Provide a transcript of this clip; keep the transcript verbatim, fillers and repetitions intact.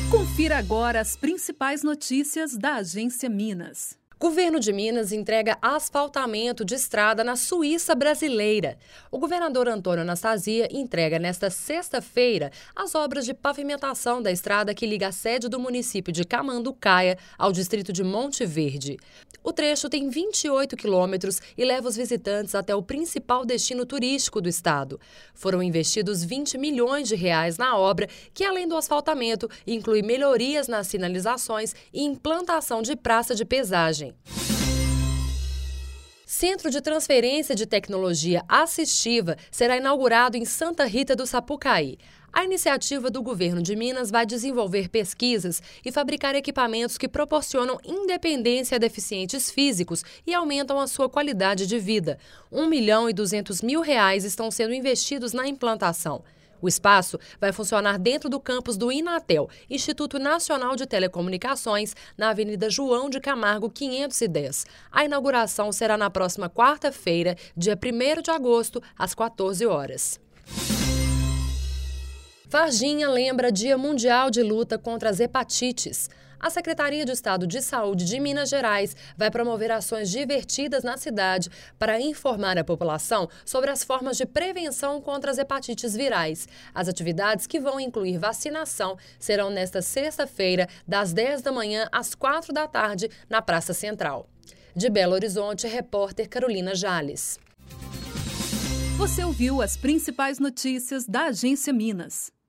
Confira agora as principais notícias da Agência Minas. Governo de Minas entrega asfaltamento de estrada na Suíça brasileira. O governador Antônio Anastasia entrega nesta sexta-feira as obras de pavimentação da estrada que liga a sede do município de Camanducaia ao distrito de Monte Verde. O trecho tem vinte e oito quilômetros e leva os visitantes até o principal destino turístico do estado. Foram investidos vinte milhões de reais na obra, que além do asfaltamento, inclui melhorias nas sinalizações e implantação de praça de pesagem. Centro de Transferência de Tecnologia Assistiva será inaugurado em Santa Rita do Sapucaí. A iniciativa do governo de Minas vai desenvolver pesquisas e fabricar equipamentos que proporcionam independência a deficientes físicos e aumentam a sua qualidade de vida. Um milhão e duzentos mil reais estão sendo investidos na implantação. O espaço vai funcionar dentro do campus do Inatel, Instituto Nacional de Telecomunicações, na Avenida João de Camargo, quinhentos e dez. A inauguração será na próxima quarta-feira, dia primeiro de agosto, às quatorze horas. Varginha lembra Dia Mundial de Luta contra as Hepatites. A Secretaria de Estado de Saúde de Minas Gerais vai promover ações divertidas na cidade para informar a população sobre as formas de prevenção contra as hepatites virais. As atividades, que vão incluir vacinação, serão nesta sexta-feira, das dez da manhã às quatro da tarde, na Praça Central. De Belo Horizonte, repórter Carolina Jales. Você ouviu as principais notícias da Agência Minas.